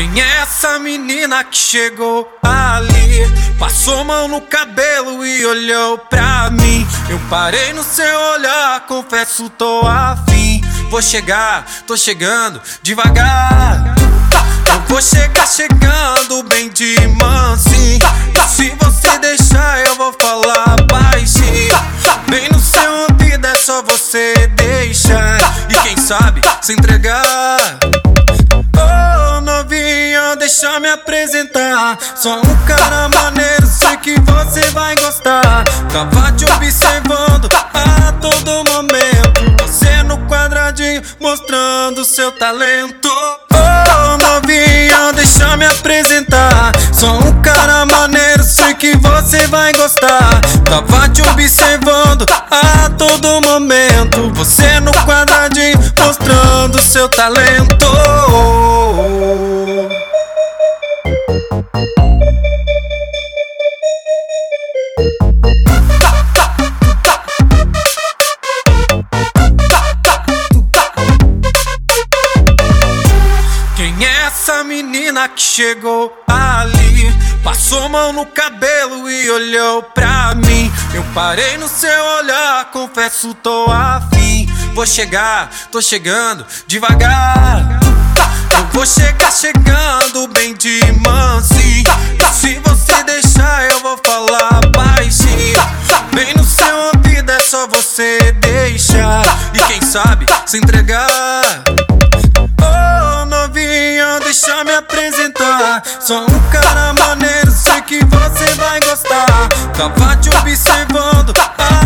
Quem é essa menina que chegou ali? Passou mão no cabelo e olhou pra mim. Eu parei no seu olhar, confesso tô afim. Vou chegar, tô chegando devagar. Eu vou chegar chegando bem de mansinho. E se você deixar eu vou falar baixinho. Bem no seu ouvido é só você deixar. E quem sabe se entregar. Oh novinha, deixa me apresentar. Sou um cara maneiro, sei que você vai gostar. Tava te observando a todo momento. Você no quadradinho mostrando seu talento. Oh novinha, deixa me apresentar. Sou um cara maneiro, sei que você vai gostar. Tava te observando a todo momento. Você no quadradinho mostrando seu talento. Quem é essa menina que chegou ali? Passou mão no cabelo e olhou pra mim. Eu parei no seu olhar, confesso tô afim. Vou chegar, tô chegando devagar. Eu vou chegar chegando bem de mansinho. E se você deixar eu vou falar baixinho. Bem no seu ouvido é só você deixar. E quem sabe se entregar. Oh novinha, deixa me apresentar. Sou um cara maneiro, sei que você vai gostar. Tava te observando